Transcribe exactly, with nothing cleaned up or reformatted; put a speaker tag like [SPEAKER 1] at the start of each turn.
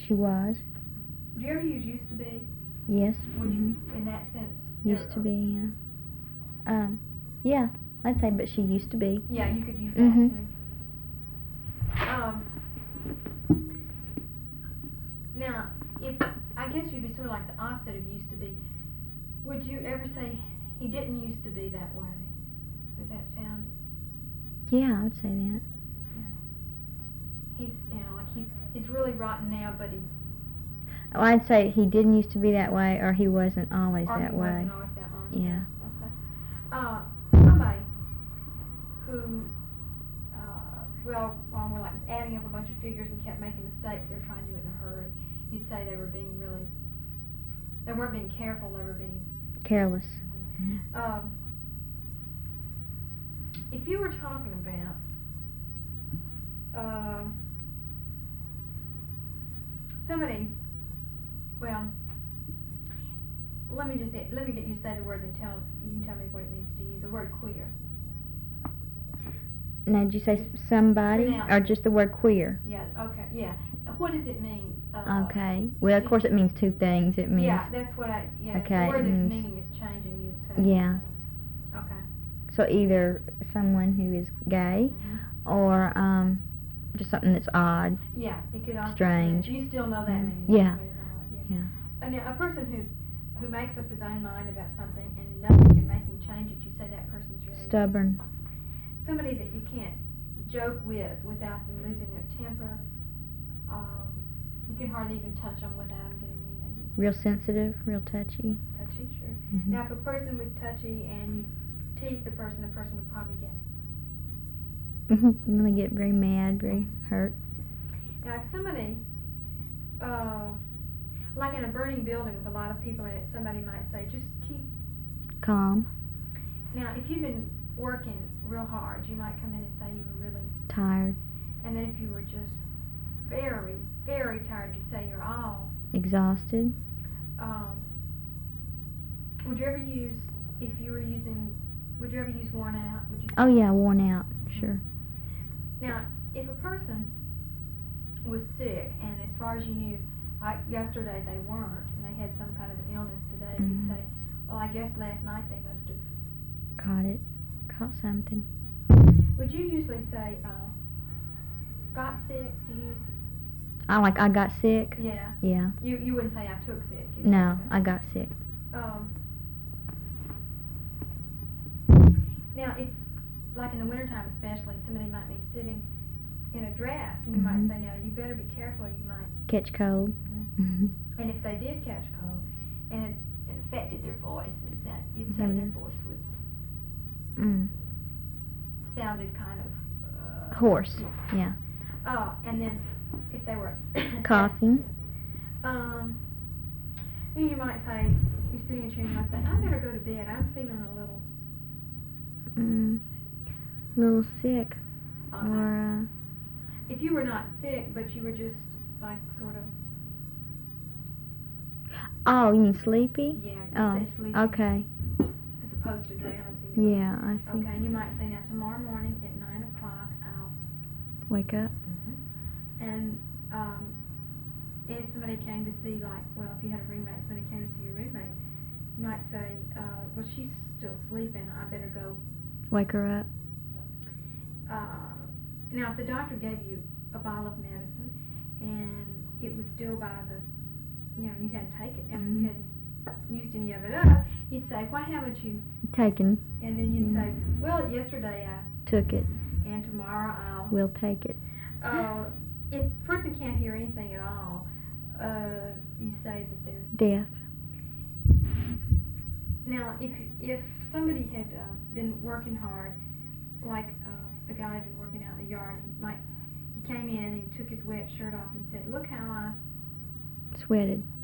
[SPEAKER 1] She was.
[SPEAKER 2] Do you ever use used to be?
[SPEAKER 1] Yes.
[SPEAKER 2] Would
[SPEAKER 1] mm-hmm.
[SPEAKER 2] you, in that sense?
[SPEAKER 1] Used to be, yeah. Um, yeah, I'd say, but she used to be.
[SPEAKER 2] Yeah, you could use that
[SPEAKER 1] mm-hmm.
[SPEAKER 2] too. Um, now, if I guess you'd be sort of like the opposite of used to be. Would you ever say he didn't used to be that way? Does that sound?
[SPEAKER 1] Yeah, I would say that.
[SPEAKER 2] Yeah. He's, you know, like he's he's really rotten now, but he.
[SPEAKER 1] Oh, I'd say he didn't used to be that way, or he wasn't always
[SPEAKER 2] or
[SPEAKER 1] that
[SPEAKER 2] he
[SPEAKER 1] way.
[SPEAKER 2] wasn't always that way.
[SPEAKER 1] Yeah.
[SPEAKER 2] Okay. Uh, somebody who, uh, well, um, were like adding up a bunch of figures and kept making mistakes. They were trying to do it in a hurry. You'd say they were being really. They weren't being careful. They were being
[SPEAKER 1] careless.
[SPEAKER 2] Mm-hmm. Um, if you were talking about uh, somebody, well, let me just say, let me get you to say the word and tell you can tell me what it means to you. The word queer.
[SPEAKER 1] Now, did you say somebody
[SPEAKER 2] Now,
[SPEAKER 1] or just the word queer?
[SPEAKER 2] Yeah. Okay. Yeah. What does it mean? Uh,
[SPEAKER 1] okay. Well, of course, it means two things. It means.
[SPEAKER 2] Yeah, that's what I. Yeah.
[SPEAKER 1] Okay.
[SPEAKER 2] The word
[SPEAKER 1] it means,
[SPEAKER 2] meaning is changing. You'd say.
[SPEAKER 1] Yeah.
[SPEAKER 2] Okay.
[SPEAKER 1] So either someone who is gay,
[SPEAKER 2] mm-hmm.
[SPEAKER 1] or um, just something that's odd.
[SPEAKER 2] Yeah, it could also.
[SPEAKER 1] Strange.
[SPEAKER 2] You still know that means.
[SPEAKER 1] Yeah.
[SPEAKER 2] Yeah.
[SPEAKER 1] Yeah.
[SPEAKER 2] And now, a person who's who makes up his own mind about something and nothing can make him change it, you say that person's really
[SPEAKER 1] stubborn.
[SPEAKER 2] Somebody that you can't joke with without them losing their temper. Um, you can hardly even touch them without them getting mad.
[SPEAKER 1] Real sensitive, real touchy.
[SPEAKER 2] Touchy, sure.
[SPEAKER 1] Mm-hmm.
[SPEAKER 2] Now, if a person was touchy and you tease the person, the person would probably get.
[SPEAKER 1] Mm-hmm. They get very mad, very hurt.
[SPEAKER 2] Now, if somebody, uh, like in a burning building with a lot of people in it, somebody might say, just keep
[SPEAKER 1] calm.
[SPEAKER 2] Now, if you've been working real hard, you might come in and say you were really
[SPEAKER 1] tired.
[SPEAKER 2] And then if you were just very, very tired, you'd say you're all
[SPEAKER 1] exhausted.
[SPEAKER 2] Um, would you ever use, if you were using, would you ever use worn out? Would you?
[SPEAKER 1] Oh yeah, worn out, sure.
[SPEAKER 2] Now, if a person was sick, and as far as you knew, like yesterday they weren't, and they had some kind of an illness today,
[SPEAKER 1] mm-hmm.
[SPEAKER 2] you'd say, well, I guess last night they must have
[SPEAKER 1] caught it, caught something.
[SPEAKER 2] Would you usually say, uh, got sick? Do you use?
[SPEAKER 1] I like I got sick.
[SPEAKER 2] Yeah.
[SPEAKER 1] Yeah.
[SPEAKER 2] You you wouldn't say I took sick.
[SPEAKER 1] No, I got sick.
[SPEAKER 2] Um. Now, if, like in the wintertime especially, somebody might be sitting in a draft, and you
[SPEAKER 1] mm-hmm.
[SPEAKER 2] might say, now, you better be careful, or you might
[SPEAKER 1] catch cold.
[SPEAKER 2] Mm-hmm.
[SPEAKER 1] Mm-hmm.
[SPEAKER 2] And if they did catch cold, and it, it affected their voice, it sound, you'd say
[SPEAKER 1] mm-hmm.
[SPEAKER 2] their voice was
[SPEAKER 1] mm.
[SPEAKER 2] sounded kind of uh,
[SPEAKER 1] hoarse.
[SPEAKER 2] Yeah. Oh, uh, and then if they were
[SPEAKER 1] coughing.
[SPEAKER 2] Um, and you might say, you're sitting in a chair, you might say, I better go to bed. I'm feeling a little.
[SPEAKER 1] Mm, little sick.
[SPEAKER 2] Okay.
[SPEAKER 1] Or. Uh,
[SPEAKER 2] if you were not sick, but you were just like sort of.
[SPEAKER 1] Oh, you mean sleepy?
[SPEAKER 2] Yeah.
[SPEAKER 1] Oh.
[SPEAKER 2] Sleepy.
[SPEAKER 1] Okay.
[SPEAKER 2] As opposed to drowsy.
[SPEAKER 1] Yeah, I see.
[SPEAKER 2] Okay, and you might say, now tomorrow morning at nine o'clock, I'll
[SPEAKER 1] wake up.
[SPEAKER 2] Mm-hmm. And um, if somebody came to see, like, well, if you had a roommate, somebody came to see your roommate, you might say, uh, well, she's still sleeping. I better go.
[SPEAKER 1] Wake her up.
[SPEAKER 2] Uh, now, if the doctor gave you a bottle of medicine and it was still by the, you know, you hadn't taken it, and
[SPEAKER 1] mm-hmm.
[SPEAKER 2] you hadn't used any of it up, you'd say, why haven't you
[SPEAKER 1] taken?
[SPEAKER 2] And then you'd
[SPEAKER 1] mm-hmm.
[SPEAKER 2] say, well, yesterday I
[SPEAKER 1] took it,
[SPEAKER 2] and tomorrow I'll.
[SPEAKER 1] We'll take it.
[SPEAKER 2] Uh, if a person can't hear anything at all, uh, you say that they're
[SPEAKER 1] deaf.
[SPEAKER 2] Now, if if somebody had uh, been working hard, like uh, a guy had been working out in the yard, he might he came in and he took his wet shirt off and said, "Look how I
[SPEAKER 1] sweated."